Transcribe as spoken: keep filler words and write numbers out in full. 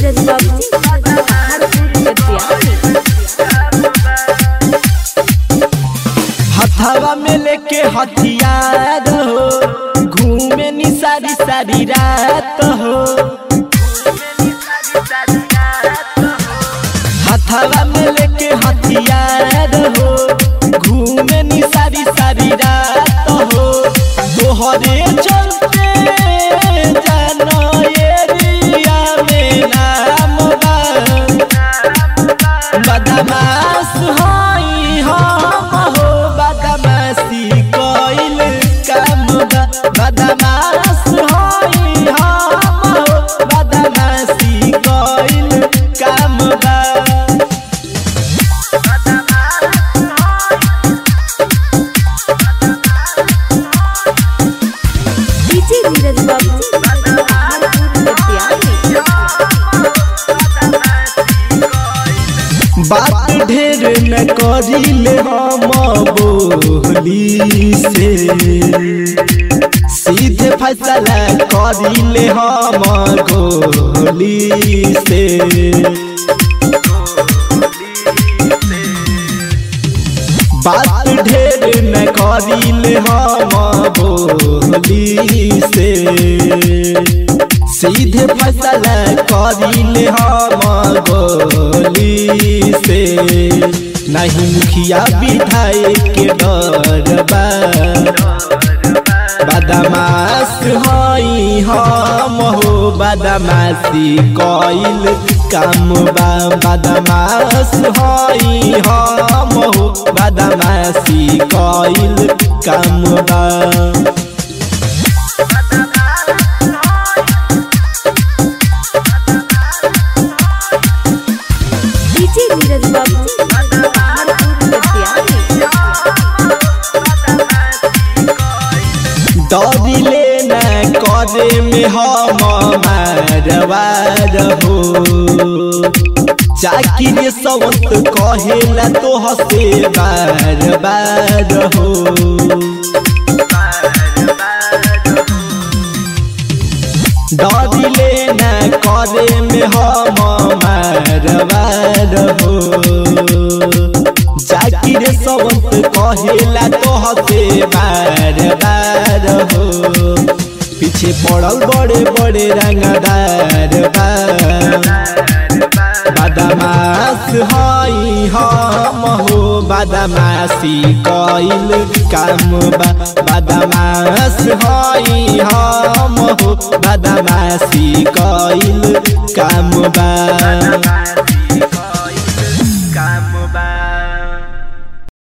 नीरज बाबू हथवा में लेके हथियार हो घूमे नी सारी सारी रात हो। हथवा में लेके हथियार हो घूमे नी सारी सारी रात हो। तोहरे चलते जानो एरिया में नाम बा बदमाश हई हम हो बदमाशी कइल काम बा बदमाश हई हम हो बदमाशी कइल काम बा। डीजे नीरज बाबू बात ढेर न करिले हम बोली से सीधे फैसला करिले हम गोली से। बात ढेर न करिले हम बोली से सीधे फैसला करिले हम गोली से। नहीं मुखिया विधायक के डर बा बदमाश हई हम हो बदमाशी कइल काम बा बदमाश हई हम हो बदमाशी कइल काम बा। डीजे नीरज बाबू दौड़िले न करे में हम मारवार हो चाकिर सवंत कहेला तो हसे बार बार हो। दौड़िले न करे में हम मारवार हो जाकिर सवंत कहेला तो हसे बार बार हो। पीछे पड़ल बड़े बड़े रंगदार बा बदमाश हई हम हो बदमाशी कइल काम बा बदमाश हई हम हो बदमाशी कइल काम बा।